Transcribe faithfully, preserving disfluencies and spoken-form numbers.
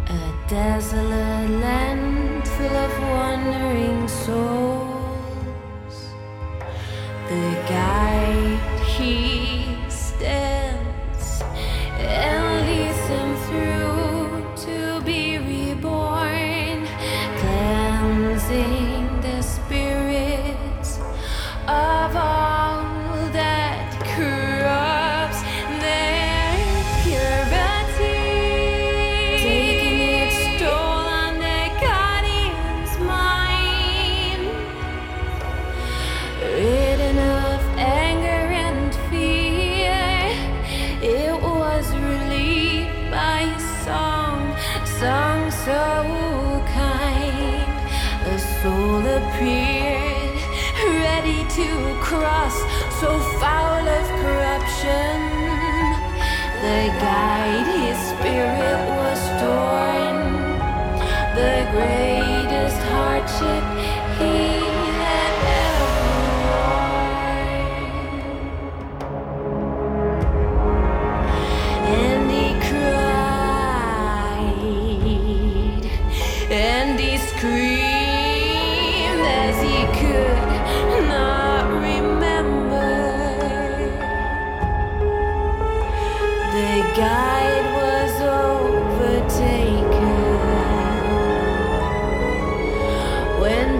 A desolate land full of wandering souls. The guide, he stands and leads them through to be reborn, cleansing the spirits of all that corrupts their purity, taking its toll on the guardian's mind, ridden of anger and fear. It was relieved by a song, song so kind. A soul appeared, ready to cross, so foul of corruption. The guide, his spirit was torn, the greatest hardship he had ever worn. And he cried, and he screamed as he could not remember. The guide was overtaken when